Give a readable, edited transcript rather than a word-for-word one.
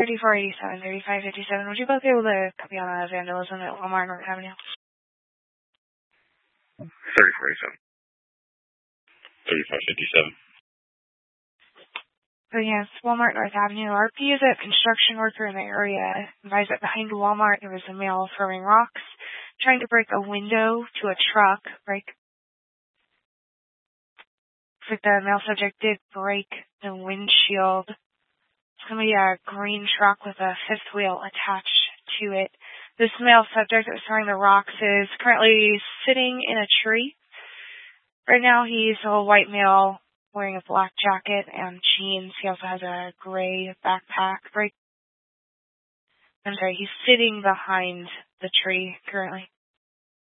3487, 3557. Would you both be able to copy on vandalism at Walmart North Avenue? 3487. 3557. So yes, Walmart North Avenue. RP is a construction worker in the area. Advised that behind Walmart there was a male throwing rocks, trying to break a window to a truck. Looks like the male subject did break the windshield. It's going to be a green truck with a fifth wheel attached to it. This male subject that was throwing the rocks is currently sitting in a tree. Right now he's a white male wearing a black jacket and jeans. He also has a gray backpack. He's sitting behind the tree currently.